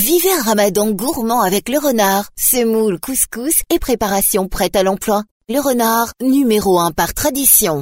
Vivez un ramadan gourmand avec Le Renard. Semoule, couscous et préparation prête à l'emploi. Le Renard, numéro 1 par tradition.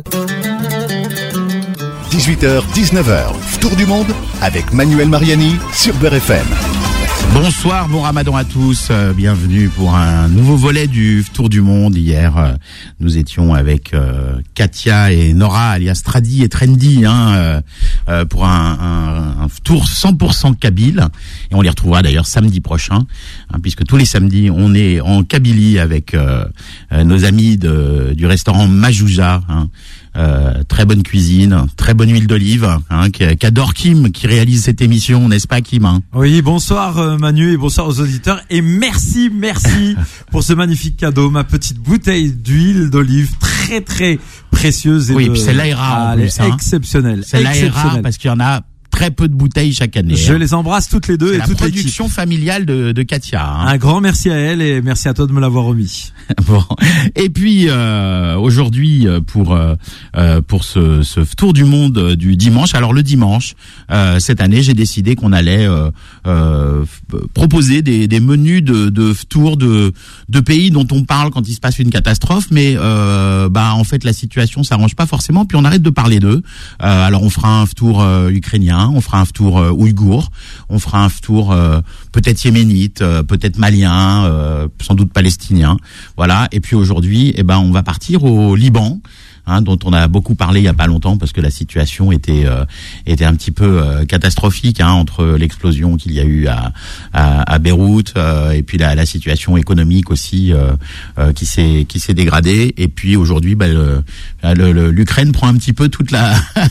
18h, 19h, Tour du Monde avec Manuel Mariani sur Beurre FM. Bonsoir, bon ramadan à tous, bienvenue pour un nouveau volet du Tour du Monde. Hier, nous étions avec Katia et Nora, alias Tradi et Trendy, pour un tour 100% kabyle. Et on les retrouvera d'ailleurs samedi prochain, puisque tous les samedis, on est en Kabylie avec nos amis du restaurant Majouja. Très bonne cuisine, très bonne huile d'olive, qu'adore Kim, qui réalise cette émission, n'est-ce pas Kim? Oui, bonsoir Manu et bonsoir aux auditeurs et merci pour ce magnifique cadeau, ma petite bouteille d'huile d'olive très très précieuse. Oui, puis celle-là est rare en plus. Exceptionnelle. Celle-là est rare parce qu'il y en a très peu de bouteilles chaque année. Je les embrasse toutes les deux et toute l'équipe. La production familiale de Katia. Un grand merci à elle et merci à toi de me l'avoir remis. Bon. Et puis aujourd'hui pour ce tour du monde du dimanche. Alors le dimanche cette année, j'ai décidé qu'on allait proposer des menus de tour de pays dont on parle quand il se passe une catastrophe, mais en fait la situation s'arrange pas forcément. Puis on arrête de parler d'eux. Alors on fera un tour ukrainien. On fera un tour ouïghour, on fera un tour peut-être yéménite, peut-être malien, sans doute palestinien. Voilà. Et puis aujourd'hui, on va partir au Liban, dont on a beaucoup parlé il y a pas longtemps parce que la situation était un petit peu catastrophique, entre l'explosion qu'il y a eu à Beyrouth et puis la situation économique aussi qui s'est dégradée. Et puis aujourd'hui, l'Ukraine prend un petit peu toute la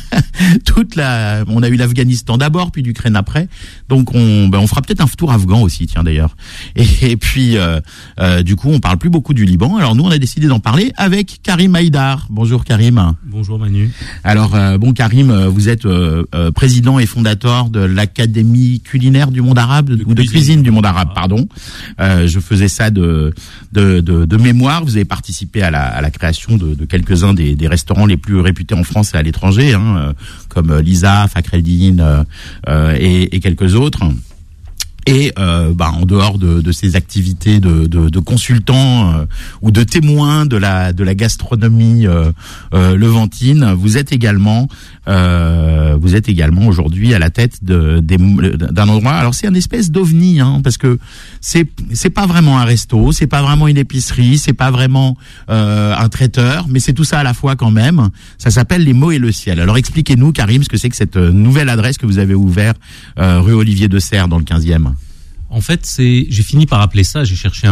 on a eu l'Afghanistan d'abord puis l'Ukraine après. Donc on fera peut-être un tour afghan aussi, tiens d'ailleurs. Et puis du coup, on parle plus beaucoup du Liban. Alors nous, on a décidé d'en parler avec Karim Haïdar. Bonjour Karim. Bonjour Manu. Alors Karim, vous êtes président et fondateur de l'Académie culinaire du monde arabe de cuisine du monde arabe, pardon. Je faisais ça de mémoire. Vous avez participé à la création de quelques-uns des restaurants les plus réputés en France et à l'étranger, comme Lisa, Fakreddin et quelques autres. Et en dehors de ces activités de consultants ou de témoins de la gastronomie levantine, vous êtes également aujourd'hui à la tête d'un endroit. Alors c'est un espèce d'ovni, parce que c'est pas vraiment un resto, c'est pas vraiment une épicerie, c'est pas vraiment un traiteur, mais c'est tout ça à la fois quand même. Ça s'appelle Les Mots et le Ciel. Alors expliquez-nous, Karim, ce que c'est que cette nouvelle adresse que vous avez ouverte rue Olivier de Serres dans le 15e. En fait, j'ai fini par appeler ça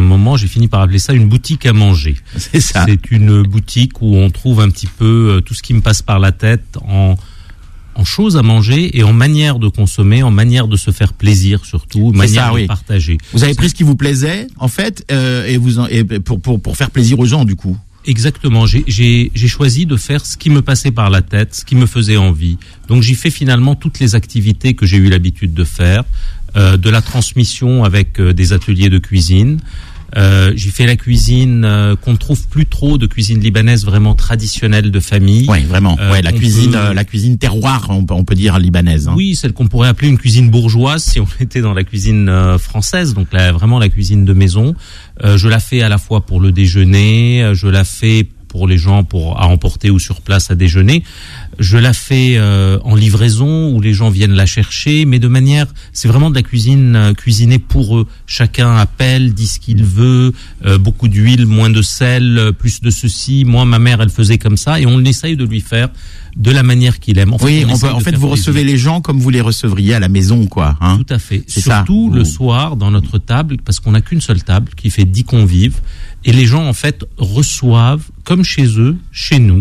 une boutique à manger. C'est ça. C'est une boutique où on trouve un petit peu tout ce qui me passe par la tête en choses à manger et en manière de consommer, en manière de se faire plaisir surtout, manière de partager. Vous avez pris ce qui vous plaisait, en fait, et pour faire plaisir aux gens, du coup. Exactement. J'ai choisi de faire ce qui me passait par la tête, ce qui me faisait envie. Donc j'y fais finalement toutes les activités que j'ai eu l'habitude de faire, de la transmission avec des ateliers de cuisine. J'y fais la cuisine qu'on ne trouve plus trop, de cuisine libanaise vraiment traditionnelle de famille. Oui, vraiment. La cuisine terroir, on peut dire libanaise. Oui, celle qu'on pourrait appeler une cuisine bourgeoise si on était dans la cuisine française. Donc vraiment la cuisine de maison. Je la fais à la fois pour le déjeuner, je la fais pour les gens à emporter ou sur place à déjeuner. Je la fais en livraison où les gens viennent la chercher, mais c'est vraiment de la cuisine cuisinée pour eux. Chacun appelle, dit ce qu'il veut, beaucoup d'huile, moins de sel, plus de ceci. Moi, ma mère, elle faisait comme ça, et on essaye de lui faire de la manière qu'il aime. En fait, vous recevez les gens comme vous les recevriez à la maison, quoi. Tout à fait. Surtout le soir, dans notre table, parce qu'on n'a qu'une seule table qui fait 10 convives, et les gens, en fait, reçoivent, comme chez eux, chez nous.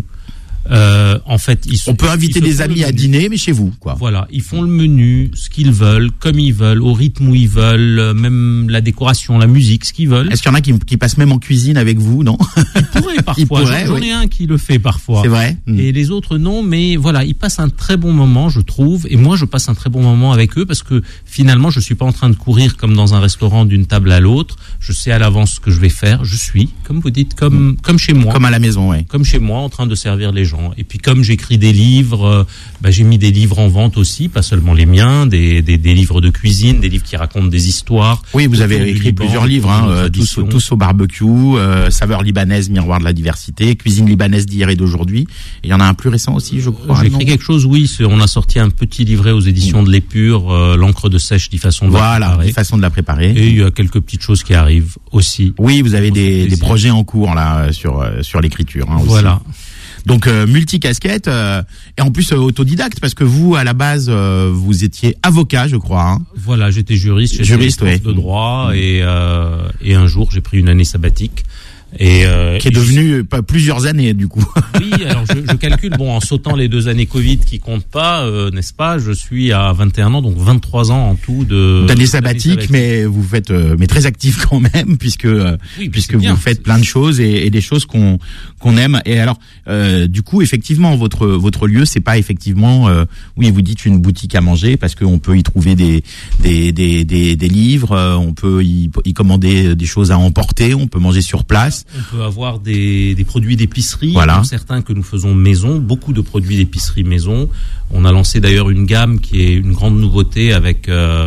On peut inviter des amis à dîner, mais chez vous, quoi. Voilà, ils font le menu, ce qu'ils veulent, comme ils veulent, au rythme où ils veulent, même la décoration, la musique, ce qu'ils veulent. Est-ce qu'il y en a qui passent même en cuisine avec vous, non? Ils pourraient parfois. J'en ai un qui le fait parfois. C'est vrai. Et les autres non, mais voilà, ils passent un très bon moment, je trouve, et moi je passe un très bon moment avec eux parce que finalement je suis pas en train de courir comme dans un restaurant d'une table à l'autre. Je sais à l'avance ce que je vais faire. Je suis, comme vous dites, comme chez moi. Comme à la maison, ouais. Comme chez moi, en train de servir les gens. gens. Et puis comme j'écris des livres, j'ai mis des livres en vente aussi, pas seulement les miens, des livres de cuisine, des livres qui racontent des histoires. Oui, vous avez écrit plusieurs livres, tous au barbecue, saveurs libanaises, miroir de la diversité, cuisine libanaise d'hier et d'aujourd'hui. Il y en a un plus récent aussi, je crois. J'ai écrit quelque chose, oui. On a sorti un petit livret aux éditions de l'Épure, l'encre de sèche, 10 façons de la préparer. Voilà, 10 façons de la préparer. Et il y a quelques petites choses qui arrivent aussi. Oui, vous avez des projets en cours là sur l'écriture. Hein, voilà. Aussi. Donc multicasquette et en plus autodidacte parce que vous à la base vous étiez avocat, je crois. Hein. Voilà, j'étais juriste prof de droit et un jour j'ai pris une année sabbatique. Qui est devenu plusieurs années du coup. Oui, alors je calcule, en sautant les 2 années Covid qui comptent pas, n'est-ce pas, je suis à 21 ans, donc 23 ans en tout d'années sabbatiques, mais vous faites mais très actif quand même puisque vous faites plein de choses et des choses qu'on aime. Et alors du coup effectivement votre lieu c'est pas effectivement oui vous dites une boutique à manger parce qu'on peut y trouver des livres, on peut y commander des choses à emporter, on peut manger sur place. On peut avoir des produits d'épicerie, voilà. Certains que nous faisons maison, beaucoup de produits d'épicerie maison. On a lancé d'ailleurs une gamme qui est une grande nouveauté avec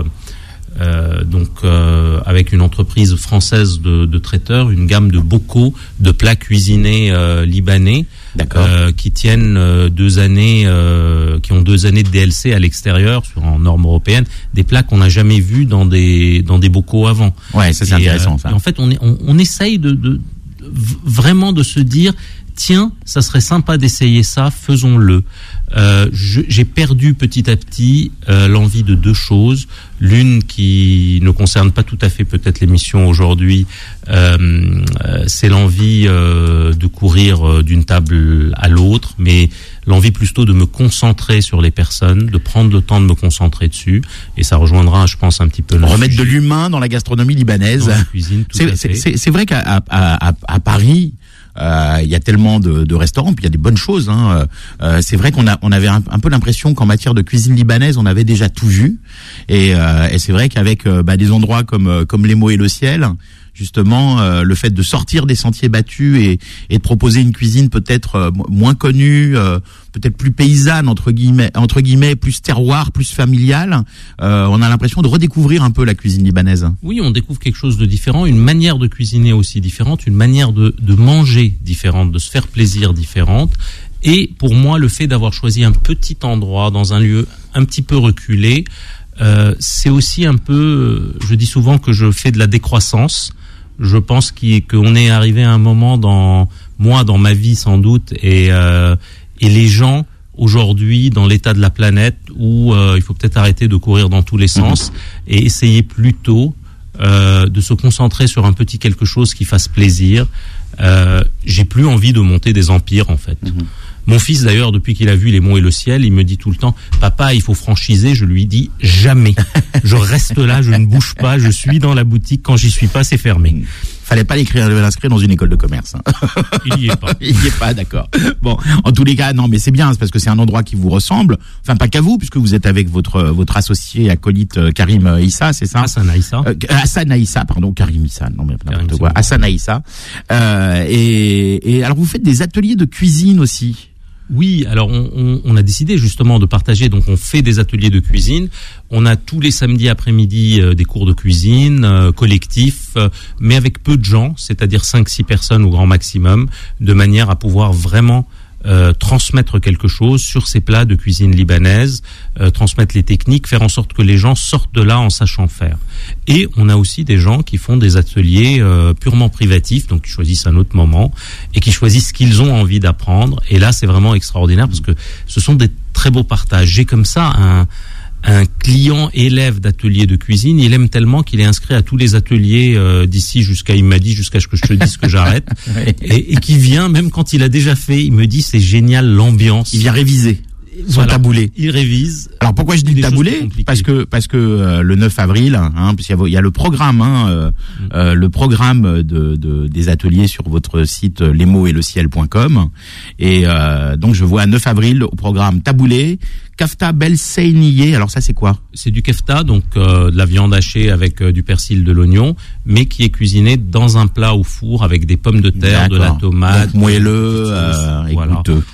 avec une entreprise française de traiteurs, une gamme de bocaux, de plats cuisinés libanais, qui tiennent 2 années, qui ont 2 années de DLC à l'extérieur, en normes européennes, des plats qu'on n'a jamais vus dans des bocaux avant. Ouais, ça c'est intéressant ça. Et en fait, on essaye vraiment de se dire, tiens, ça serait sympa d'essayer ça, faisons-le. J'ai perdu petit à petit l'envie de 2 choses. L'une qui ne concerne pas tout à fait peut-être l'émission aujourd'hui, c'est l'envie de courir d'une table à l'autre, mais l'envie plutôt de me concentrer sur les personnes, de prendre le temps de me concentrer dessus, et ça rejoindra, je pense, un petit peu remettre de l'humain dans la gastronomie libanaise. Dans la cuisine, c'est vrai qu'à Paris, il y a tellement de restaurants, puis il y a des bonnes choses. Hein. C'est vrai qu'on avait un peu l'impression qu'en matière de cuisine libanaise, on avait déjà tout vu. Et c'est vrai qu'avec des endroits comme les Mots et le Ciel, justement, le fait de sortir des sentiers battus et de proposer une cuisine peut-être moins connue, peut-être plus paysanne entre guillemets, plus terroir, plus familiale, on a l'impression de redécouvrir un peu la cuisine libanaise. Oui, on découvre quelque chose de différent, une manière de cuisiner aussi différente, une manière de manger différente, de se faire plaisir différente. Et pour moi, le fait d'avoir choisi un petit endroit dans un lieu un petit peu reculé, c'est aussi un peu, je dis souvent que je fais de la décroissance. Je pense qu'on est arrivé à un moment dans ma vie sans doute, et les gens aujourd'hui dans l'état de la planète où il faut peut-être arrêter de courir dans tous les sens et essayer plutôt de se concentrer sur un petit quelque chose qui fasse plaisir. J'ai plus envie de monter des empires en fait. Mon fils d'ailleurs, depuis qu'il a vu Les Monts et le Ciel, il me dit tout le temps, papa, il faut franchiser. Je lui dis jamais. Je reste là, je ne bouge pas, je suis dans la boutique. Quand j'y suis pas, c'est fermé. Fallait pas l'inscrire dans une école de commerce. Hein. Il y est pas. Il y est pas, d'accord. Bon, en tous les cas, non, mais c'est bien, c'est parce que c'est un endroit qui vous ressemble. Enfin, pas qu'à vous, puisque vous êtes avec votre associé acolyte Karim Issa, c'est ça? Hassan Aïssa, pardon, Karim Issa. Non, mais n'importe quoi. Hassan Aïssa. Et alors, vous faites des ateliers de cuisine aussi. Oui, alors on a décidé justement de partager, donc on fait des ateliers de cuisine, on a tous les samedis après-midi des cours de cuisine collectifs, mais avec peu de gens, c'est-à-dire 5-6 personnes au grand maximum, de manière à pouvoir vraiment transmettre quelque chose sur ces plats de cuisine libanaise, transmettre les techniques, faire en sorte que les gens sortent de là en sachant faire. Et on a aussi des gens qui font des ateliers purement privatifs, donc qui choisissent un autre moment et qui choisissent ce qu'ils ont envie d'apprendre. Et là, c'est vraiment extraordinaire parce que ce sont des très beaux partages. J'ai comme ça un client élève d'atelier de cuisine, il aime tellement qu'il est inscrit à tous les ateliers d'ici jusqu'à ce que je te dise que j'arrête, et qui vient, même quand il a déjà fait, il me dit c'est génial l'ambiance. Il vient réviser son taboulé. Il révise. Alors pourquoi je dis le taboulé? Parce que le 9 avril, puisqu'il y a le programme, le programme des ateliers sur votre site lesmotsetLeciel.com, et donc je vois 9 avril au programme taboulé. Kefta bel seiniye, alors ça c'est quoi? C'est du kefta, donc de la viande hachée avec du persil, de l'oignon, mais qui est cuisiné dans un plat au four avec des pommes de terre, de la tomate. Donc moelleux et goûteux.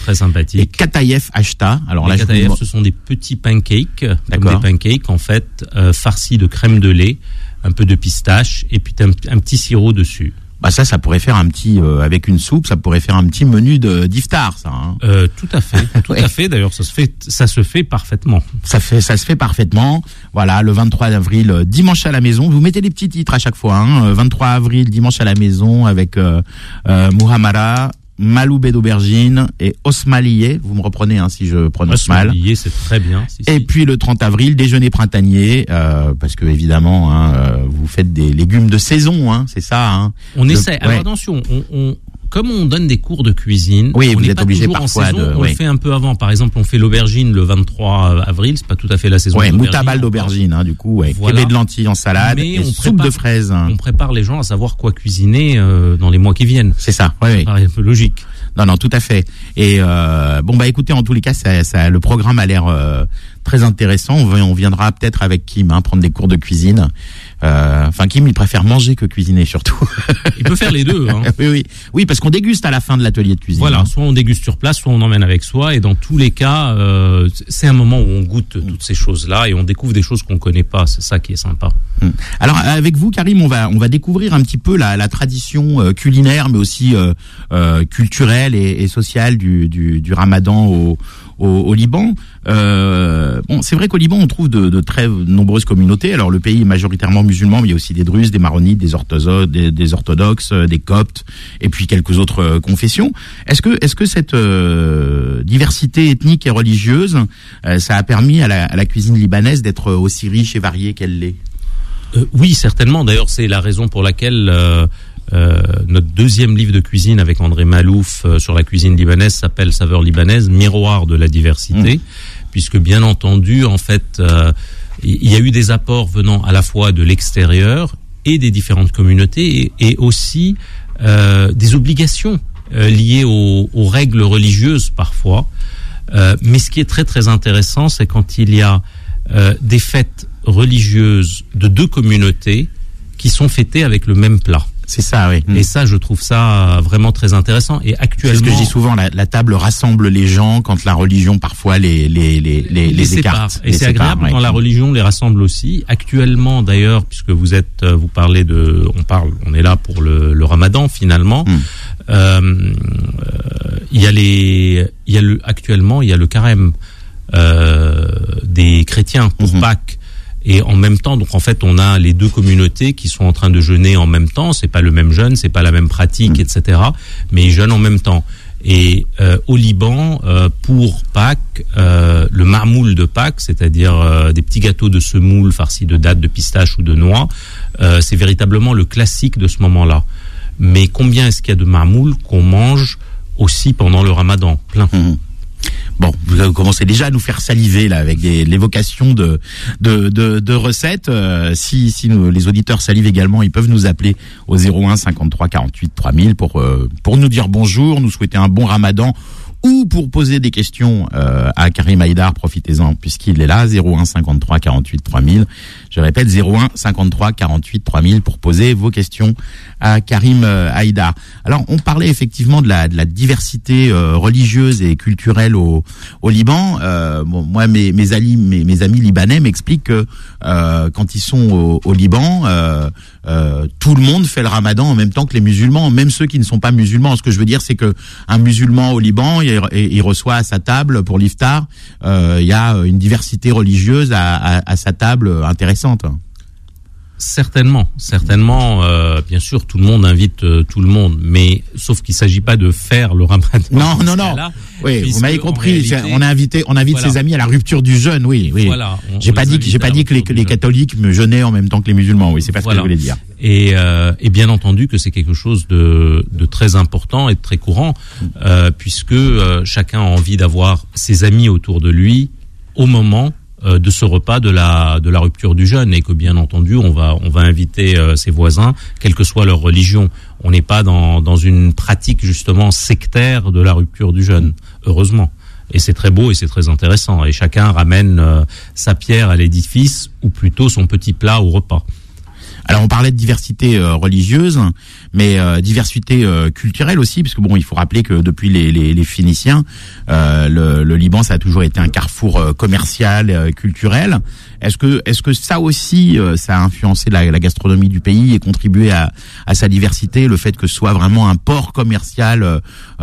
très sympathique. Et Kataïef Ashta. Alors les là, kataïef, ce sont des petits pancakes, D'accord. comme des pancakes en fait, farcis de crème de lait, un peu de pistache et puis un petit sirop dessus. Bah ça pourrait faire un petit avec une soupe, ça pourrait faire un petit menu d'iftar, ça. Hein. Tout à fait, tout Ouais. à fait. D'ailleurs, ça se fait parfaitement. Ça se fait parfaitement. Voilà, le 23 avril, dimanche à la maison. Vous mettez les petits titres à chaque fois. Hein. 23 avril, dimanche à la maison avec Muhammara, Maloubé d'aubergine et Osmalié. Vous me reprenez si je prononce mal. Osmalié, c'est très bien. Si, Et puis le 30 avril, déjeuner printanier, parce que évidemment, vous faites des légumes de saison, c'est ça. Hein. On essaie. Alors ouais. attention, comme on donne des cours de cuisine, Oui, on vous n'est êtes pas obligé toujours parfois en saison, on oui. le fait un peu avant. Par exemple, on fait l'aubergine le 23 avril, c'est pas tout à fait la saison. Ouais, de l'aubergine. moutabal d'aubergine, du coup, ouais. Voilà. Kébé de lentilles en salade, Mais et on soupe de fraises. On prépare les gens à savoir quoi cuisiner dans les mois qui viennent. C'est ça, ouais. Ça paraît un peu logique. Non, tout à fait. Et écoutez, en tous les cas, le programme a l'air très intéressant. On viendra peut-être avec Kim prendre des cours de cuisine. Kim, il préfère manger que cuisiner surtout. Il peut faire les deux. Hein. Oui, parce qu'on déguste à la fin de l'atelier de cuisine. Voilà, soit on déguste sur place, soit on emmène avec soi. Et dans tous les cas, c'est un moment où on goûte toutes ces choses-là et on découvre des choses qu'on connaît pas. C'est ça qui est sympa. Alors avec vous, Karim, on va découvrir un petit peu la tradition culinaire, mais aussi culturelle et sociale du Ramadan au Liban. C'est vrai qu'au Liban, on trouve de très nombreuses communautés. Alors le pays est majoritairement musulman, mais il y a aussi des Druzes, des Maronites, des orthodoxes, des Coptes, et puis quelques autres confessions. Est-ce que cette diversité ethnique et religieuse, ça a permis à la cuisine libanaise d'être aussi riche et variée qu'elle l'est? Oui, certainement. D'ailleurs, c'est la raison pour laquelle notre deuxième livre de cuisine avec André Malouf sur la cuisine libanaise s'appelle Saveurs libanaises, miroir de la diversité, puisque bien entendu, en fait, il y a eu des apports venant à la fois de l'extérieur et des différentes communautés et aussi des obligations liées aux règles religieuses parfois. Mais ce qui est très très intéressant, c'est quand il y a des fêtes religieuses de deux communautés qui sont fêtées avec le même plat. C'est ça, oui. Et ça, je trouve ça vraiment très intéressant. Et actuellement, c'est ce que je dis souvent, la table rassemble les gens quand la religion parfois les écarte. Et c'est agréable quand la religion les rassemble aussi. Actuellement, d'ailleurs, puisque vous est là pour le Ramadan finalement. Actuellement, il y a le carême des chrétiens pour Pâques. Et en même temps, donc en fait, on a les deux communautés qui sont en train de jeûner en même temps. C'est pas le même jeûne, c'est pas la même pratique, etc. Mais ils jeûnent en même temps. Et au Liban, pour Pâques, le marmoul de Pâques, c'est-à-dire des petits gâteaux de semoule farcis de dattes, de pistaches ou de noix, c'est véritablement le classique de ce moment-là. Mais combien est-ce qu'il y a de marmoul qu'on mange aussi pendant le Ramadan? Plein. Bon, vous commencez déjà à nous faire saliver là avec l'évocation de recettes. Si les auditeurs salivent également, ils peuvent nous appeler au 01 53 48 3000 pour nous dire bonjour, nous souhaiter un bon Ramadan ou pour poser des questions à Karim Haïdar. Profitez-en puisqu'il est là. 01 53 48 3000. Je répète 01 53 48 3000 pour poser vos questions à Karim Haïdar. Alors, on parlait effectivement de la diversité religieuse et culturelle au Liban. Moi, mes amis libanais m'expliquent que quand ils sont au Liban, tout le monde fait le Ramadan en même temps que les musulmans, même ceux qui ne sont pas musulmans. Ce que je veux dire, c'est que un musulman au Liban, il reçoit à sa table pour l'iftar, il y a une diversité religieuse à sa table intéressante. Certainement. Bien sûr, tout le monde invite tout le monde, mais sauf qu'il s'agit pas de faire le Ramadan. Non. Oui, vous m'avez compris. Réalité, on invite voilà. Ses amis à la rupture du jeûne. Oui. Voilà. J'ai pas dit que les catholiques me jeûnaient en même temps que les musulmans. Oui, c'est pas ce que je voulais dire. Et bien entendu que c'est quelque chose de très important et de très courant, puisque chacun a envie d'avoir ses amis autour de lui au moment de ce repas de la rupture du jeûne, et que bien entendu on va inviter ses voisins, quelle que soit leur religion. On n'est pas dans une pratique justement sectaire de la rupture du jeûne, heureusement. Et c'est très beau et c'est très intéressant. Et chacun ramène sa pierre à l'édifice, ou plutôt son petit plat au repas. Alors on parlait de diversité religieuse, mais diversité culturelle aussi, parce que bon, il faut rappeler que depuis les Phéniciens, le Liban, ça a toujours été un carrefour commercial, culturel. Est-ce que ça aussi, ça a influencé la gastronomie du pays et contribué à sa diversité, le fait que ce soit vraiment un port commercial,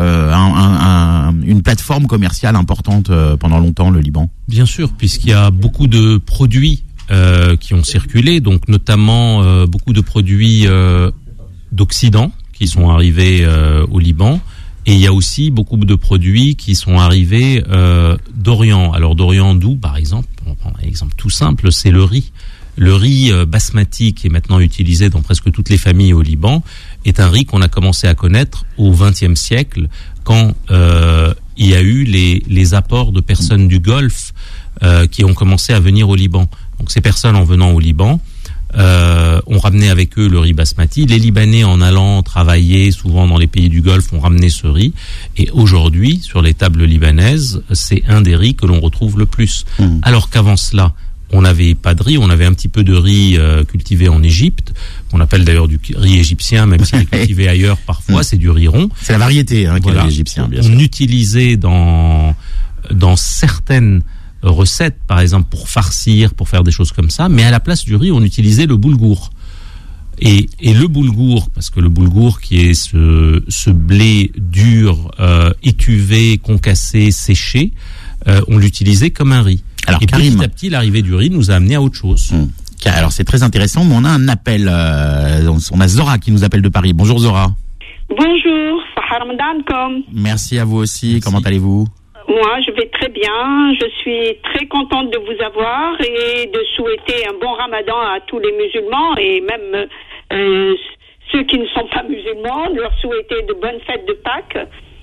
une plateforme commerciale importante pendant longtemps, le Liban? Bien sûr, puisqu'il y a beaucoup de produits qui ont circulé, donc notamment beaucoup de produits d'Occident qui sont arrivés au Liban, et il y a aussi beaucoup de produits qui sont arrivés d'Orient. Alors d'Orient d'où, par exemple, on va prendre un exemple tout simple, c'est le riz. Le riz basmati, qui est maintenant utilisé dans presque toutes les familles au Liban, est un riz qu'on a commencé à connaître au XXe siècle, quand il y a eu les apports de personnes du Golfe qui ont commencé à venir au Liban. Donc ces personnes, en venant au Liban, ont ramené avec eux le riz basmati. Les Libanais, en allant travailler souvent dans les pays du Golfe, ont ramené ce riz. Et aujourd'hui, sur les tables libanaises, c'est un des riz que l'on retrouve le plus. Alors qu'avant cela, on n'avait pas de riz, on avait un petit peu de riz cultivé en Égypte, qu'on appelle d'ailleurs du riz égyptien, même s'il est cultivé ailleurs parfois, c'est du riz rond. C'est la variété qui est le riz égyptien, bien sûr. On utilisait dans certaines recettes, par exemple pour farcir, pour faire des choses comme ça, mais à la place du riz, on utilisait le boulgour. Et le boulgour, parce que le boulgour qui est ce blé dur, étuvé, concassé, séché, on l'utilisait comme un riz. Alors, et Karim, petit à petit, l'arrivée du riz nous a amené à autre chose. Alors c'est très intéressant, mais on a un appel, on a Zora qui nous appelle de Paris. Bonjour Zora. Bonjour, Sahar Ramadan. Merci à vous aussi. Merci. Comment allez-vous? Moi, je vais très bien. Je suis très contente de vous avoir et de souhaiter un bon Ramadan à tous les musulmans et même ceux qui ne sont pas musulmans, de leur souhaiter de bonnes fêtes de Pâques.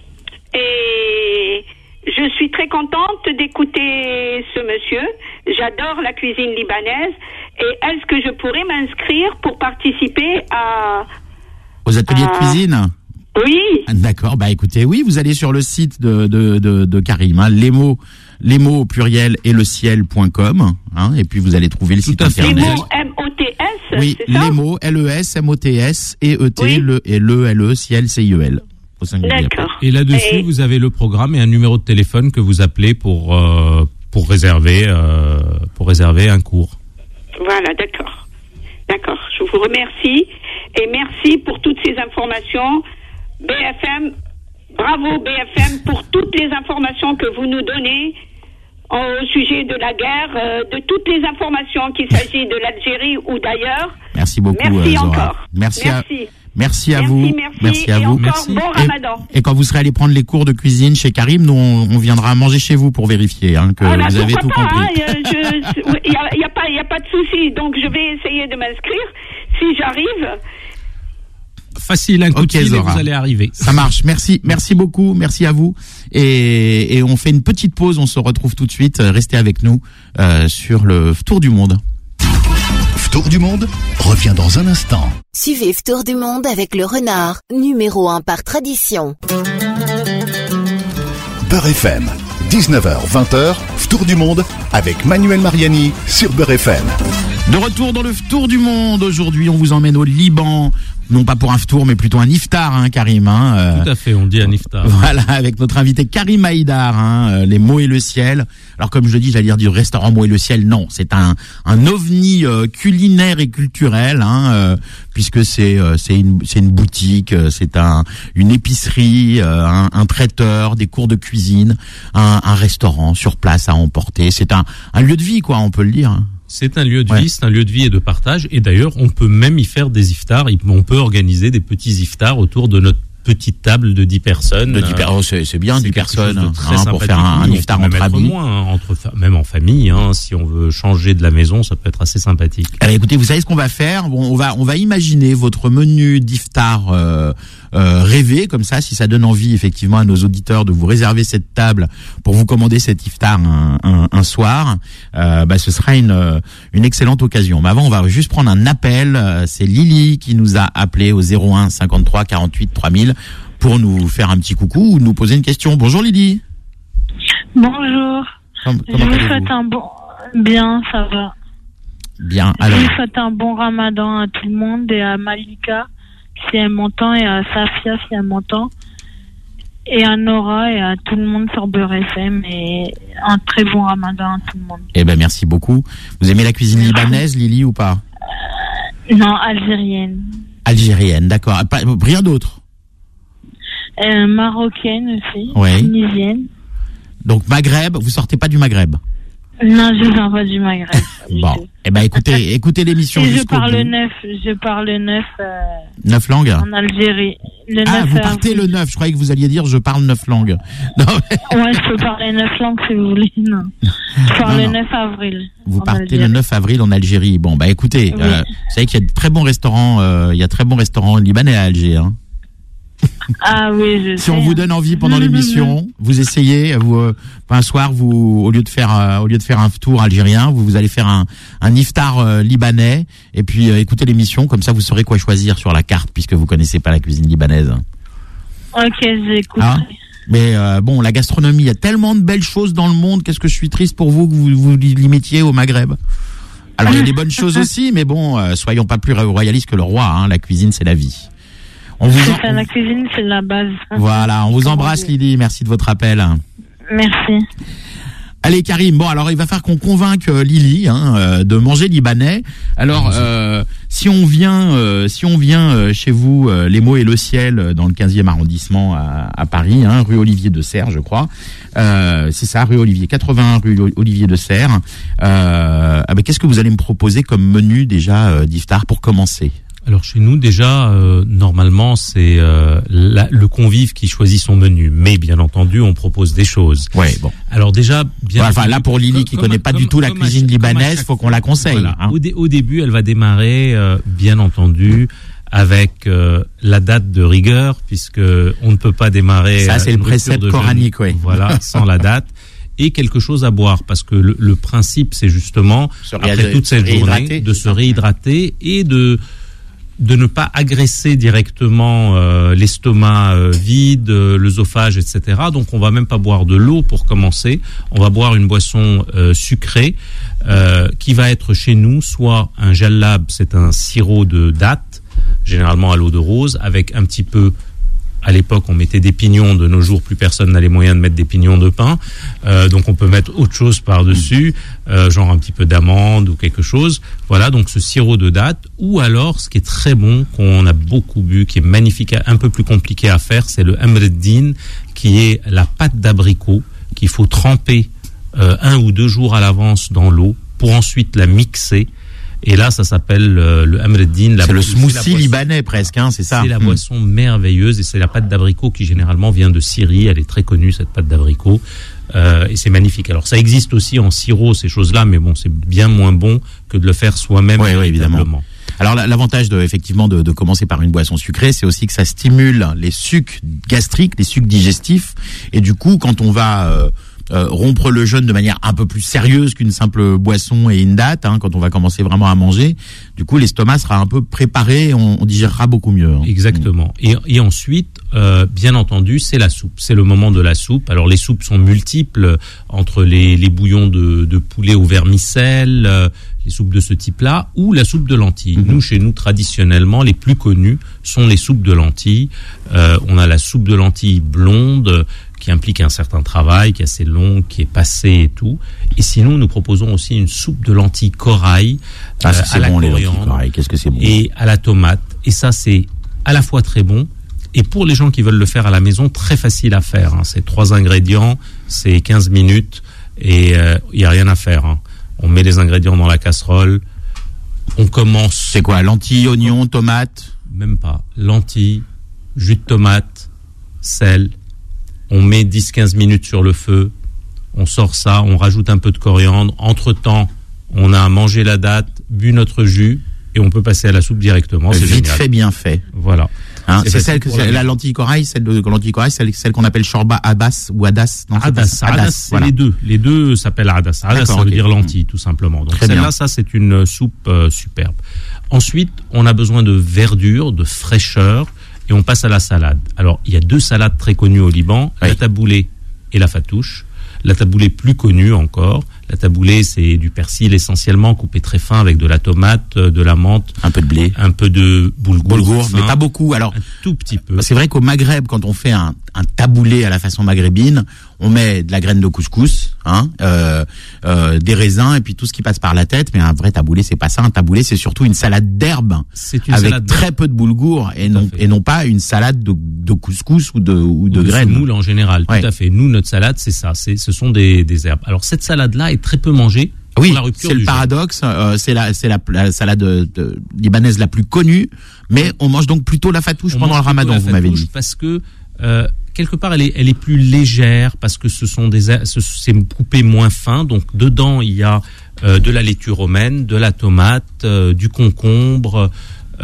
Et je suis très contente d'écouter ce monsieur. J'adore la cuisine libanaise. Et est-ce que je pourrais m'inscrire pour participer aux ateliers de cuisine? Oui. D'accord, bah écoutez, oui, vous allez sur le site de Karim, hein, les mots au pluriel et le ciel.com, hein, et puis vous allez trouver le site internet. Les mots M-O-T-S, oui, c'est ça? les mots L-E-S, M-O-T-S, et E-T, oui. le ciel, C-I-E-L. D'accord. Et là-dessus, vous avez le programme et un numéro de téléphone que vous appelez pour réserver un cours. Voilà, d'accord. D'accord, je vous remercie et merci pour toutes ces informations. BFM, bravo BFM pour toutes les informations que vous nous donnez au sujet de la guerre, de toutes les informations qu'il s'agit de l'Algérie ou d'ailleurs. Merci beaucoup. Merci Zora. encore. Merci à vous. Merci à et vous. Encore bon Ramadan. Et quand vous serez allé prendre les cours de cuisine chez Karim, nous on viendra manger chez vous pour vérifier que vous avez tout compris. Il y a pas de souci. Donc je vais essayer de m'inscrire si j'arrive. Facile, un coup de fil et vous allez arriver. Ça marche. Merci beaucoup. Merci à vous. Et on fait une petite pause. On se retrouve tout de suite. Restez avec nous sur le Tour du Monde. Tour du Monde revient dans un instant. Suivez Tour du Monde avec le renard, numéro 1 par tradition. Beurre FM, 19h-20h, Tour du Monde avec Manuel Mariani sur Beurre FM. De retour dans le Tour du Monde. Aujourd'hui, on vous emmène au Liban. Non pas pour un tour, mais plutôt un iftar, hein, Karim. Tout à fait, on dit un iftar. Voilà, avec notre invité Karim Haïdar, les mots et le ciel. Alors comme je le dis, j'allais dire du restaurant mots et le ciel. Non, c'est un ovni culinaire et culturel, puisque c'est une boutique, c'est une épicerie, un traiteur, des cours de cuisine, un restaurant sur place à emporter. C'est un lieu de vie, quoi, on peut le dire. C'est un lieu de vie, c'est un lieu de vie et de partage. Et d'ailleurs, on peut même y faire des iftars. On peut organiser des petits iftars autour de notre petite table de 10 personnes. C'est bien 10 personnes pour faire un iftar entre amis. Moins, même en famille, si on veut changer de la maison, ça peut être assez sympathique. Alors, écoutez, vous savez ce qu'on va faire? Bon, on va imaginer votre menu d'iftar rêvé, comme ça, si ça donne envie effectivement à nos auditeurs de vous réserver cette table pour vous commander cet iftar un soir, ce sera une excellente occasion. Mais avant, on va juste prendre un appel. C'est Lily qui nous a appelé au 01 53 48 3000 pour nous faire un petit coucou ou nous poser une question. Bonjour Lily. Bonjour. Comment je vous souhaite un bon... Bien, ça va. Bien, alors. Je souhaite un bon ramadan à tout le monde et à Malika, si elle m'entend, et à Safia, si elle m'entend, et à Nora et à tout le monde sur Beurre FM, et un très bon ramadan à tout le monde. Eh ben, merci beaucoup. Vous aimez la cuisine libanaise, Lily, ou pas? Non, algérienne. Algérienne, d'accord. Rien d'autre? Marocaine aussi. Ouais. Tunisienne. Donc Maghreb, vous sortez pas du Maghreb? Non, je viens pas du Maghreb. Bon, eh ben écoutez l'émission et jusqu'au bout. je parle 9 9 langues en Algérie. Le 9 vous partez le 9, je croyais que vous alliez dire je parle 9 langues. Non, Ouais, je peux parler 9 langues si vous voulez. Non. Je parle le 9 avril. Vous partez le 9 avril en Algérie. Bon, bah écoutez, oui. vous savez qu'il y a de très bons restaurants, libanais à Alger, hein. Ah oui, je sais. Si on vous donne envie pendant l'émission, vous essayez, un soir, au lieu de faire un tour algérien, vous allez faire un iftar libanais, et puis écoutez l'émission, comme ça vous saurez quoi choisir sur la carte, puisque vous connaissez pas la cuisine libanaise. Ok, j'écoute. Hein? Mais bon, la gastronomie, il y a tellement de belles choses dans le monde, qu'est-ce que je suis triste pour vous que vous limitiez au Maghreb. Alors il y a des bonnes choses aussi, mais bon, soyons pas plus royalistes que le roi, hein, la cuisine c'est la vie. La cuisine, c'est la base. Voilà, on vous embrasse Lydie, merci de votre appel. Merci. Allez Karim, bon alors il va falloir qu'on convainque Lily de manger libanais. Alors si on vient chez vous Les Mots et le Ciel dans le 15e arrondissement à Paris, rue Olivier de Serres, je crois. C'est ça, rue Olivier 81 rue Olivier de Serres. Qu'est-ce que vous allez me proposer comme menu déjà d'iftar pour commencer? Alors chez nous déjà normalement c'est le convive qui choisit son menu, mais bien entendu on propose des choses. Ouais, bon. Alors déjà bien enfin là pour Lily qui connaît pas du tout la cuisine libanaise, faut qu'on la conseille. Voilà. Au début elle va démarrer bien entendu avec la date de rigueur, puisque on ne peut pas démarrer. Ça c'est le précepte coranique, oui. Voilà, sans la date. Et quelque chose à boire, parce que le principe c'est justement après toute cette journée de se réhydrater et de ne pas agresser directement l'estomac vide, l'œsophage, etc. Donc on va même pas boire de l'eau pour commencer. On va boire une boisson sucrée qui va être chez nous soit un jallab, c'est un sirop de date, généralement à l'eau de rose, avec un petit peu. À l'époque, on mettait des pignons. De nos jours, plus personne n'a les moyens de mettre des pignons de pain. Donc, on peut mettre autre chose par-dessus, genre un petit peu d'amande ou quelque chose. Voilà, donc ce sirop de date. Ou alors, ce qui est très bon, qu'on a beaucoup bu, qui est magnifique, un peu plus compliqué à faire, c'est le amreddin, qui est la pâte d'abricot qu'il faut tremper 1 ou 2 jours à l'avance dans l'eau pour ensuite la mixer. Et là, ça s'appelle le amreddin. C'est le smoothie libanais presque, c'est ça. C'est la boisson merveilleuse, et c'est la pâte d'abricot qui généralement vient de Syrie. Elle est très connue, cette pâte d'abricot, et c'est magnifique. Alors ça existe aussi en sirop, ces choses-là, mais bon, c'est bien moins bon que de le faire soi-même. Oui, évidemment. Alors l'avantage de commencer par une boisson sucrée, c'est aussi que ça stimule les sucs gastriques, les sucs digestifs, et du coup, quand on va rompre le jeûne de manière un peu plus sérieuse qu'une simple boisson et une date, quand on va commencer vraiment à manger, du coup l'estomac sera un peu préparé et on digérera beaucoup mieux. Exactement. Et ensuite, bien entendu, c'est la soupe. C'est le moment de la soupe. Alors les soupes sont multiples, entre les bouillons de poulet au vermicelle, les soupes de ce type-là, ou la soupe de lentilles. Nous, chez nous, traditionnellement, les plus connues sont les soupes de lentilles. On a la soupe de lentilles blonde, qui implique un certain travail, qui est assez long, qui est passé et tout. Et sinon, nous proposons aussi une soupe de lentilles corail à la coriandre. Qu'est-ce que c'est bon. Et à la tomate. Et ça, c'est à la fois très bon, et pour les gens qui veulent le faire à la maison, très facile à faire. C'est 3 ingrédients, c'est 15 minutes, et il n'y a rien à faire. On met les ingrédients dans la casserole, on commence... C'est quoi, lentilles, oignons, tomates? Même pas. Lentilles, jus de tomate, sel... On met 10-15 minutes sur le feu, on sort ça, on rajoute un peu de coriandre. Entre-temps, on a mangé la date, bu notre jus, et on peut passer à la soupe directement. C'est vite génial. fait, bien fait. Voilà. C'est celle la lentille corail, celle qu'on appelle shorba abbas ou adas. Non, adas, c'est voilà. Les deux. Les deux s'appellent adas. Adas, ça veut dire lentille, tout simplement. Donc celle-là, ça, c'est une soupe superbe. Ensuite, on a besoin de verdure, de fraîcheur, et on passe à la salade. Alors, il y a 2 salades très connues au Liban, la taboulé et la fatouche. La taboulé plus connue encore. La taboulée, c'est du persil essentiellement coupé très fin avec de la tomate, de la menthe, un peu de blé, un peu de boulgour, mais pas beaucoup. Alors, un tout petit peu. C'est vrai qu'au Maghreb, quand on fait un taboulé à la façon maghrébine, on met de la graine de couscous, des raisins et puis tout ce qui passe par la tête. Mais un vrai taboulé, c'est pas ça. Un taboulé, c'est surtout une salade d'herbes avec très peu de boulgour et non pas une salade de couscous ou de graines. De semoule en général, tout à fait. Nous, notre salade, c'est ça. Ce sont des herbes. Alors cette salade-là est très peu mangée. Oui, c'est le paradoxe. C'est la salade libanaise la plus connue, mais on mange donc plutôt la fatouche pendant le Ramadan. Vous m'avez dit. Parce que quelque part, elle est plus légère parce que c'est coupé moins fin. Donc dedans, il y a de la laitue romaine, de la tomate, du concombre,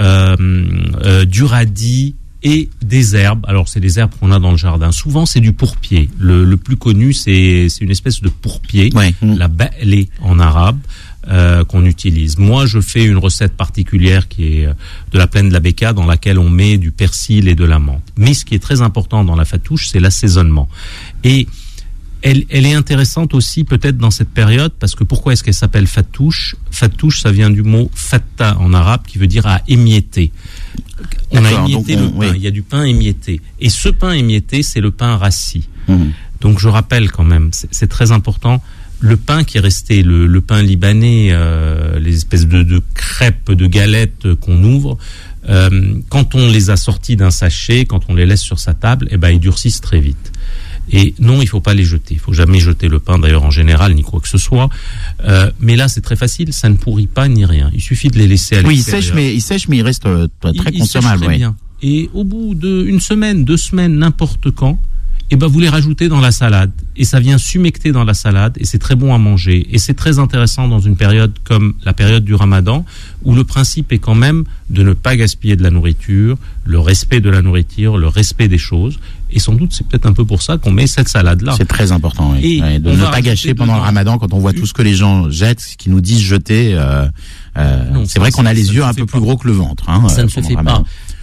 du radis. Et des herbes. Alors c'est des herbes qu'on a dans le jardin. Souvent c'est du pourpier. Le plus connu c'est une espèce de pourpier, la ba'lé en arabe, qu'on utilise. Moi je fais une recette particulière qui est de la plaine de la Beka dans laquelle on met du persil et de la menthe. Mais ce qui est très important dans la fatouche, c'est l'assaisonnement. Et elle est intéressante aussi peut-être dans cette période parce que pourquoi est-ce qu'elle s'appelle fatouche ? Fatouche, ça vient du mot fatta en arabe qui veut dire à émietter. On a émietté le pain, il y a du pain émietté. Et ce pain émietté, c'est le pain rassis. Donc je rappelle quand même, c'est très important, le pain qui est resté, le pain libanais, les espèces de crêpes, de galettes qu'on ouvre, quand on les a sortis d'un sachet, quand on les laisse sur sa table, ils durcissent très vite. Et non, il faut pas les jeter. Il faut jamais jeter le pain, d'ailleurs, en général, ni quoi que ce soit. Mais là, c'est très facile. Ça ne pourrit pas ni rien. Il suffit de les laisser à l'extérieur. Oui, il sèche, mais il reste très consommable. Très bien. Et au bout d'une semaine, 2 semaines, n'importe quand, vous les rajoutez dans la salade. Et ça vient s'humecter dans la salade. Et c'est très bon à manger. Et c'est très intéressant dans une période comme la période du Ramadan, où le principe est quand même de ne pas gaspiller de la nourriture, le respect de la nourriture, le respect des choses. Et sans doute, c'est peut-être un peu pour ça qu'on met cette salade-là. C'est très important, oui. Et de ne pas gâcher pendant le Ramadan quand on voit tout ce que les gens jettent, ce qu'ils nous disent jeter. Non, c'est vrai qu'on a les yeux un peu plus gros que le ventre. Ça ne se fait pas.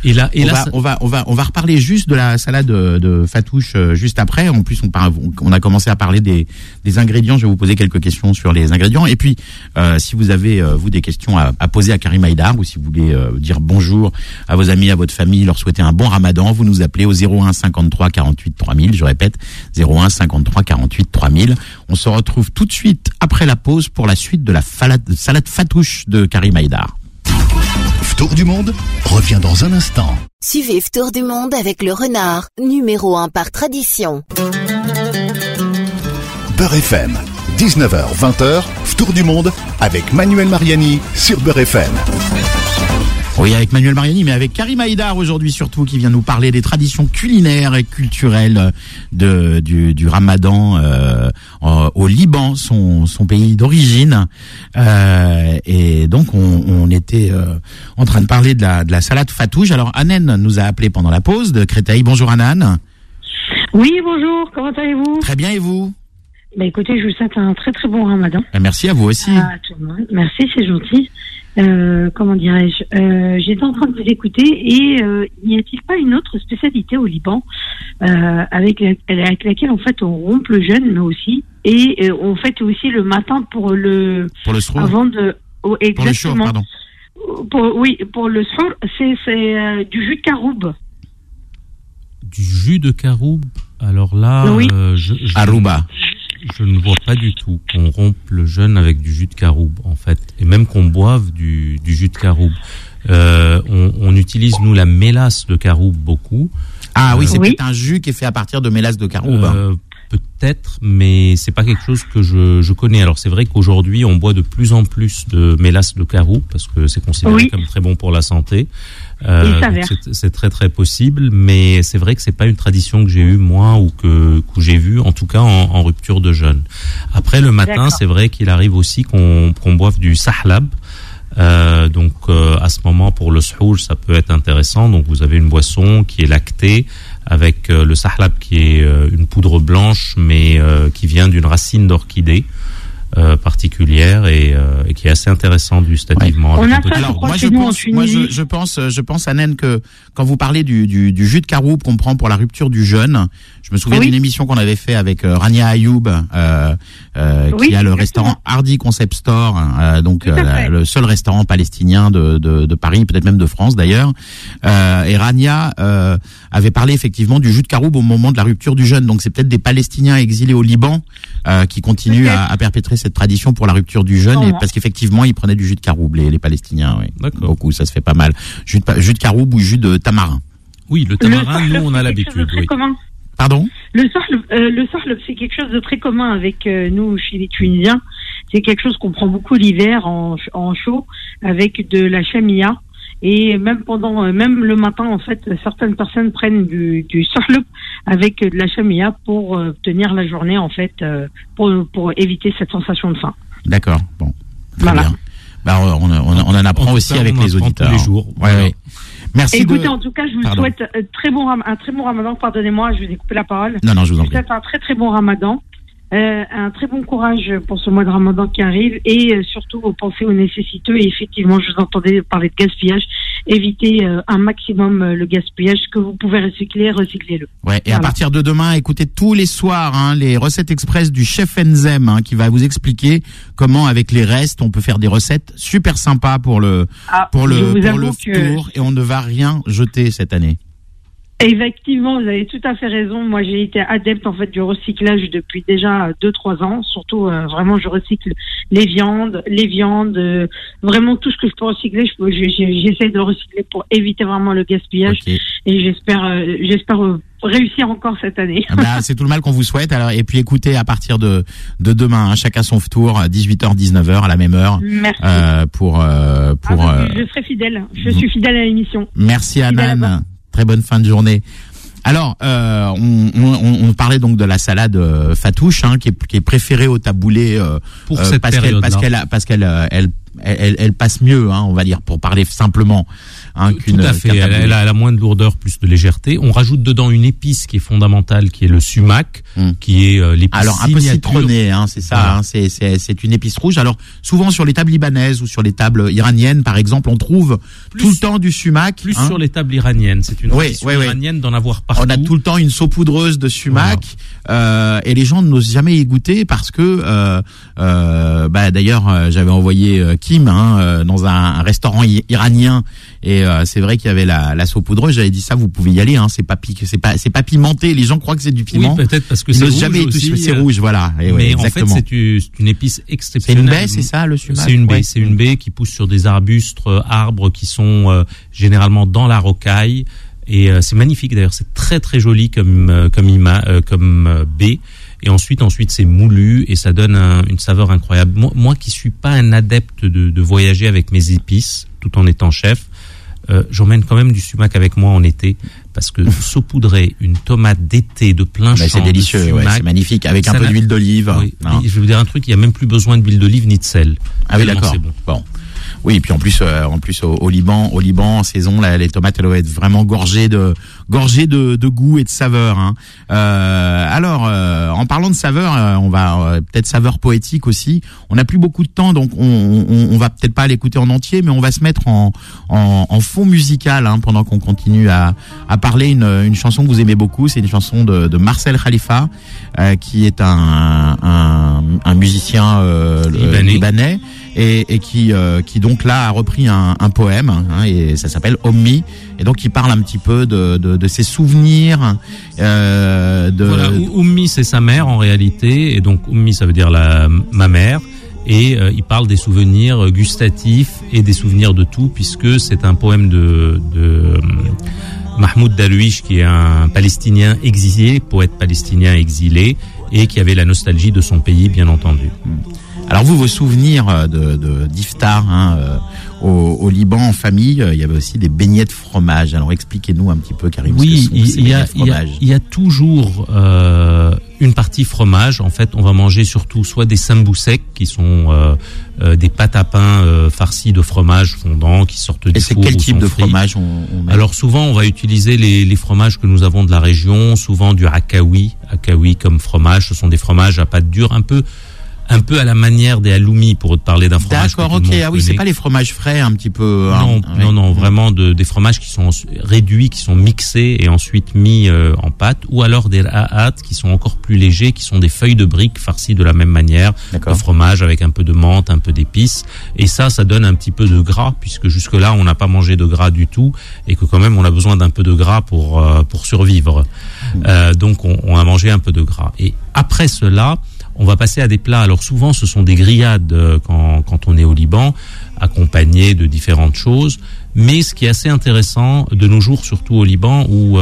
On va reparler juste de la salade de fatouche juste après. En plus, on a commencé à parler des ingrédients. Je vais vous poser quelques questions sur les ingrédients. Et puis, si vous avez vous des questions à poser à Karim Haïdar ou si vous voulez dire bonjour à vos amis, à votre famille, leur souhaiter un bon Ramadan, vous nous appelez au 01 53 48 3000. Je répète, 01 53 48 3000. On se retrouve tout de suite après la pause pour la suite de la salade fatouche de Karim Haïdar. Ftour du monde revient dans un instant. Suivez Ftour du monde avec le renard, numéro 1 par tradition. Beurre FM, 19h-20h, Ftour du monde avec Manuel Mariani sur Beurre FM. Oui, avec Manuel Mariani, mais avec Karim Haïdar aujourd'hui surtout, qui vient nous parler des traditions culinaires et culturelles du Ramadan au Liban, son pays d'origine. Et donc on était en train de parler de la salade fatouche. Alors Anen nous a appelé pendant la pause de Créteil. Bonjour Anan. Oui, bonjour. Comment allez-vous ? Très bien, et vous ? Écoutez, je vous souhaite un très très bon Ramadan. Merci à vous aussi. À tout le monde. Merci, c'est gentil. Comment dirais-je, j'étais en train de vous écouter et n'y a-t-il pas une autre spécialité au Liban avec laquelle en fait on rompt le jeûne, mais aussi et on fait aussi le matin pour le sour, avant de exactement pour le chour, pardon. Pour le sour, c'est du jus de caroube. Du jus de caroube. Alors là, oui. Aruba. Je ne vois pas du tout qu'on rompe le jeûne avec du jus de caroube, en fait, et même qu'on boive du jus de caroube. On utilise, nous, la mélasse de caroube beaucoup. Ah oui, c'est peut-être un jus qui est fait à partir de mélasse de caroube. Peut-être, mais c'est pas quelque chose que je connais. Alors c'est vrai qu'aujourd'hui, on boit de plus en plus de mélasse de caroube, parce que c'est considéré comme très bon pour la santé. C'est très très possible, mais c'est vrai que c'est pas une tradition que j'ai eue moi ou que j'ai vue en tout cas en rupture de jeûne. Après le matin, c'est vrai qu'il arrive aussi qu'on boive du sahlab. Donc à ce moment pour le suhour, ça peut être intéressant. Donc vous avez une boisson qui est lactée avec le sahlab qui est une poudre blanche mais qui vient d'une racine d'orchidée. particulière et qui est assez intéressante gustativement. On a ça, Alors moi je pense Anen que quand vous parlez du jus de caroube qu'on prend pour la rupture du jeûne, je me souviens d'une émission qu'on avait fait avec Rania Ayoub qui a le restaurant Hardy Concept Store, donc le seul restaurant palestinien de Paris, peut-être même de France d'ailleurs. Et Rania avait parlé effectivement du jus de caroube au moment de la rupture du jeûne. Donc c'est peut-être des Palestiniens exilés au Liban qui continuent à perpétrer cette tradition pour la rupture du jeûne, et parce qu'effectivement ils prenaient du jus de caroube, les Palestiniens. Oui. D'accord. Beaucoup, ça se fait pas mal. Jus de caroube ou jus de tamarin. Oui, le tamarin, nous on a l'habitude. Oui. Pardon? Le sahleb, c'est quelque chose de très commun avec nous chez les Tunisiens. C'est quelque chose qu'on prend beaucoup l'hiver en chaud avec de la chamia. Et même même le matin, en fait, certaines personnes prennent du sahleb avec de la chamia pour tenir la journée, en fait, pour éviter cette sensation de faim. D'accord. Bon. Très Voilà. bien. Bah, on en apprend aussi avec les auditeurs. Tous les jours. Ouais. Merci. Écoutez, en tout cas, je vous souhaite un très bon ramadan. Pardonnez-moi, je vous ai coupé la parole. Non, je vous en prie. Je vous souhaite un très très bon ramadan. Un très bon courage pour ce mois de ramadan qui arrive, et surtout pensez aux nécessiteux. Et effectivement, je vous entendais parler de gaspillage. Évitez un maximum le gaspillage. Que vous pouvez recyclez-le. Ouais. Et à partir de demain, écoutez tous les soirs les recettes express du chef Enzem qui va vous expliquer comment avec les restes on peut faire des recettes super sympas pour le tour, et on ne va rien jeter cette année. Effectivement, vous avez tout à fait raison. Moi, j'ai été adepte en fait du recyclage depuis déjà 2-3 ans. Surtout, vraiment, je recycle les viandes, vraiment tout ce que je peux recycler. J'essaie de le recycler pour éviter vraiment le gaspillage. Okay. Et j'espère réussir encore cette année. C'est tout le mal qu'on vous souhaite. Alors, et puis écoutez, à partir de demain, chacun son tour, 18h, 19h, à la même heure. Merci. Je serai fidèle. Je suis fidèle à l'émission. Merci Anan. Très bonne fin de journée. Alors, on parlait donc de la salade fatouche, qui est préférée au taboulé pour cette période parce qu'elle passe mieux, on va dire, pour parler simplement. Tout à fait. Elle a moins de lourdeur, plus de légèreté. On rajoute dedans une épice qui est fondamentale, qui est le sumac, qui est l'épice. Alors un peu citronnée, c'est ça. Voilà. C'est une épice rouge. Alors souvent sur les tables libanaises ou sur les tables iraniennes, par exemple, on trouve tout le temps du sumac. Plus sur les tables iraniennes, c'est une tradition iranienne d'en avoir partout. On a tout le temps une saupoudreuse de sumac, et les gens n'osent jamais y goûter parce que, d'ailleurs, j'avais envoyé Kim dans un restaurant iranien. Et c'est vrai qu'il y avait la saupoudreuse. J'avais dit ça, vous pouvez y aller. C'est pas pimenté. Les gens croient que c'est du piment. Oui, peut-être parce que c'est rouge aussi. C'est rouge, voilà. Et mais en fait, c'est une épice exceptionnelle. C'est une baie, c'est ça, le sumac. C'est une baie qui pousse sur des arbres qui sont généralement dans la rocaille. Et c'est magnifique d'ailleurs. C'est très très joli comme baie. Et ensuite c'est moulu et ça donne une saveur incroyable. Moi qui suis pas un adepte de voyager avec mes épices, tout en étant chef, j'emmène quand même du sumac avec moi en été, parce que saupoudrer une tomate d'été de plein champ, c'est délicieux, de sumac, c'est magnifique, avec un peu d'huile d'olive. Oui, je vais vous dire un truc, il y a même plus besoin d'huile d'olive ni de sel. Ah oui, d'accord. Bon. Oui, et puis en plus au Liban, en saison, les tomates elles doivent être vraiment gorgées de goût et de saveur. Alors, en parlant de saveur, on va peut-être saveur poétique aussi. On n'a plus beaucoup de temps, donc on va peut-être pas l'écouter en entier, mais on va se mettre en fond musical pendant qu'on continue à parler une chanson que vous aimez beaucoup. C'est une chanson de Marcel Khalifa, qui est un musicien libanais. Et qui donc là a repris un poème, et ça s'appelle Ommi, et donc il parle un petit peu de ses souvenirs. Voilà, Ommi c'est sa mère en réalité, et donc Ommi ça veut dire ma mère, et il parle des souvenirs gustatifs et des souvenirs de tout, puisque c'est un poème de Mahmoud Darwish, qui est un Palestinien exilé, poète palestinien exilé, et qui avait la nostalgie de son pays, bien entendu. Alors vos souvenirs d'iftar au Liban en famille, il y avait aussi des beignets de fromage. Alors expliquez-nous un petit peu, Karim, oui, ce que sont ces beignets de fromage. Il y a toujours une partie fromage. En fait, on va manger surtout soit des samboussek, qui sont des pâtes à pain farcies de fromage fondant qui sortent du four. Et c'est quel type de fromage on met? Alors souvent, on va utiliser les fromages que nous avons de la région, souvent du hakawi comme fromage. Ce sont des fromages à pâte dure, un peu un peu à la manière des halloumi, pour te parler d'un fromage. D'accord, ok. Ah oui, c'est pas les fromages frais un petit peu. Non, vraiment des fromages qui sont réduits, qui sont mixés et ensuite mis en pâte, ou alors des ra'at qui sont encore plus légers, qui sont des feuilles de briques farcies de la même manière, de fromage avec un peu de menthe, un peu d'épices. Et ça donne un petit peu de gras, puisque jusque-là on n'a pas mangé de gras du tout, et que quand même on a besoin d'un peu de gras pour survivre. Donc on a mangé un peu de gras. Et après cela, on va passer à des plats. Alors souvent, ce sont des grillades quand on est au Liban, accompagnés de différentes choses. Mais ce qui est assez intéressant de nos jours, surtout au Liban, où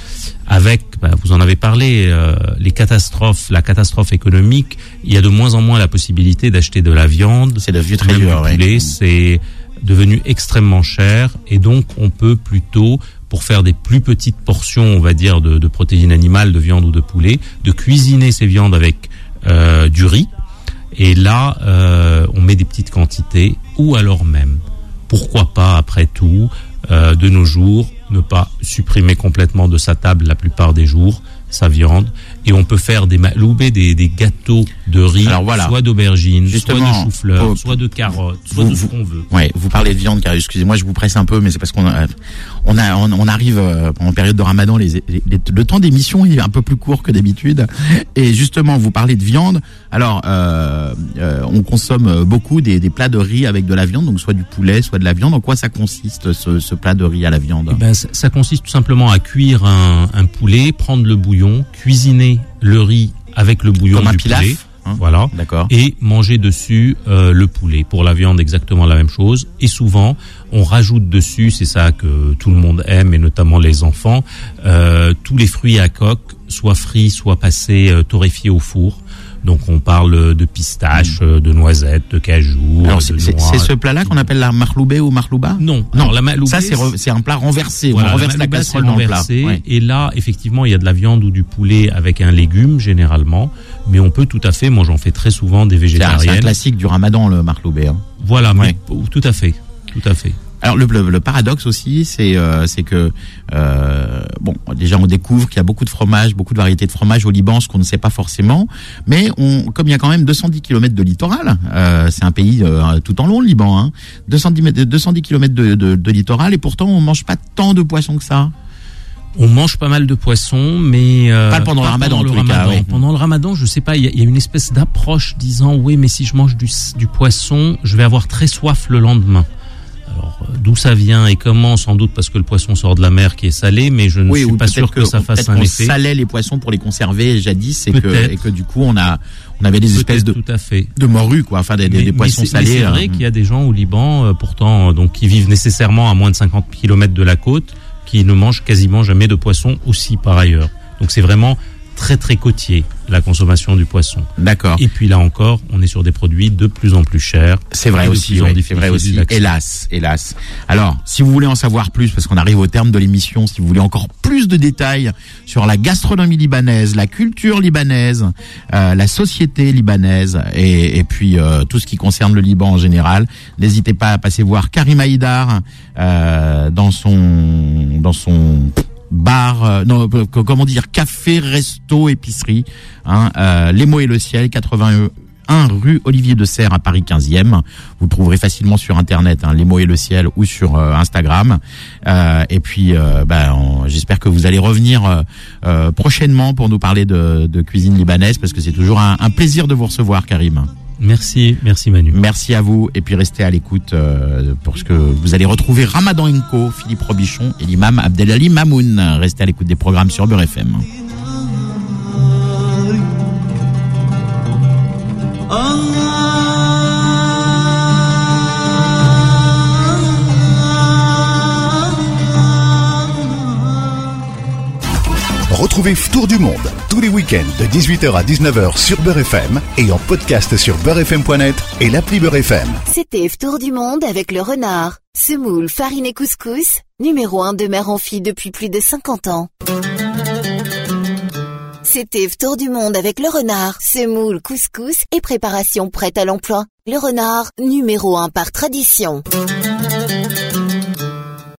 vous en avez parlé, la catastrophe économique, il y a de moins en moins la possibilité d'acheter de la viande. C'est devenu très dur, poulet, c'est devenu extrêmement cher, et donc on peut plutôt, pour faire des plus petites portions, on va dire, de protéines animales, de viande ou de poulet, de cuisiner ces viandes avec du riz, et là on met des petites quantités, ou alors même, pourquoi pas après tout, de nos jours, ne pas supprimer complètement de sa table la plupart des jours sa viande, et on peut faire des maloubés, des gâteaux de riz, soit d'aubergines, soit de chou-fleur, soit de carottes, soit de ce qu'on veut. Ouais, vous parlez de viande, car excusez-moi, je vous presse un peu, mais c'est parce qu'on arrive en période de Ramadan, le temps d'émission est un peu plus court que d'habitude, et justement, vous parlez de viande. Alors, on consomme beaucoup des plats de riz avec de la viande, donc soit du poulet, soit de la viande. En quoi ça consiste, ce plat de riz à la viande? Ça consiste tout simplement à cuire un poulet, prendre le bouillon, cuisiner le riz avec le bouillon du poulet, voilà, d'accord, et manger dessus le poulet. Pour la viande, exactement la même chose. Et souvent, on rajoute dessus, c'est ça que tout le monde aime, et notamment les enfants, tous les fruits à coque, soit frits, soit passés torréfiés au four. Donc on parle de pistaches, de noisettes, de cajou. Alors c'est ce plat-là qu'on appelle la marloubé ou marlouba? Non. Alors la marloubé, ça c'est un plat renversé. Voilà, on renverse la casserole dans le plat. Ouais. Et là, effectivement, il y a de la viande ou du poulet avec un légume généralement, mais on peut tout à fait. Moi, j'en fais très souvent des végétariennes. C'est un classique du Ramadan, le marloubé. Hein. Voilà, mais tout à fait. Alors le paradoxe aussi, c'est que déjà on découvre qu'il y a beaucoup de fromages, beaucoup de variétés de fromages au Liban, ce qu'on ne sait pas forcément. Mais comme il y a quand même 210 km de littoral, c'est un pays tout en long, le Liban, hein, 210 km de littoral, et pourtant on mange pas tant de poissons que ça. On mange pas mal de poissons, mais pas pendant le Ramadan, en tous les cas. Oui. Pendant le Ramadan, je sais pas, il y a une espèce d'approche disant oui, mais si je mange du poisson, je vais avoir très soif le lendemain. Alors, d'où ça vient et comment, sans doute parce que le poisson sort de la mer qui est salé, mais je ne suis pas sûr que ça fasse un effet. On salait les poissons pour les conserver jadis, et que du coup on avait des espèces de morues, quoi, enfin des poissons salés. Mais c'est vrai qu'il y a des gens au Liban, pourtant, donc qui vivent nécessairement à moins de 50 km de la côte, qui ne mangent quasiment jamais de poisson aussi par ailleurs. Donc c'est vraiment très très côtier, la consommation du poisson. D'accord. Et puis là encore, on est sur des produits de plus en plus chers. C'est vrai aussi, c'est vrai aussi. Hélas. Alors, si vous voulez en savoir plus, parce qu'on arrive au terme de l'émission, si vous voulez encore plus de détails sur la gastronomie libanaise, la culture libanaise, la société libanaise, et puis tout ce qui concerne le Liban en général, n'hésitez pas à passer voir Karim Haïdar dans son bar, café, resto, épicerie, Les Mots et le Ciel, 81 rue Olivier de Serres à Paris 15e. Vous le trouverez facilement sur internet, Les Mots et le Ciel, ou sur Instagram. Et puis, j'espère que vous allez revenir prochainement pour nous parler de cuisine libanaise, parce que c'est toujours un plaisir de vous recevoir, Karim. Merci Manu. Merci à vous, et puis restez à l'écoute parce que vous allez retrouver Ramadan Co, Philippe Robichon et l'imam Abdelali Mamoun. Restez à l'écoute des programmes sur Beurre FM. Retrouvez Tour du Monde tous les week-ends de 18h à 19h sur Beurre FM et en podcast sur beurrefm.net et l'appli Beurre FM. C'était Tour du Monde avec le renard. Semoule, farine et couscous, numéro 1 de mère en fille depuis plus de 50 ans. C'était Tour du Monde avec le renard. Semoule, couscous et préparation prête à l'emploi. Le renard, numéro 1 par tradition.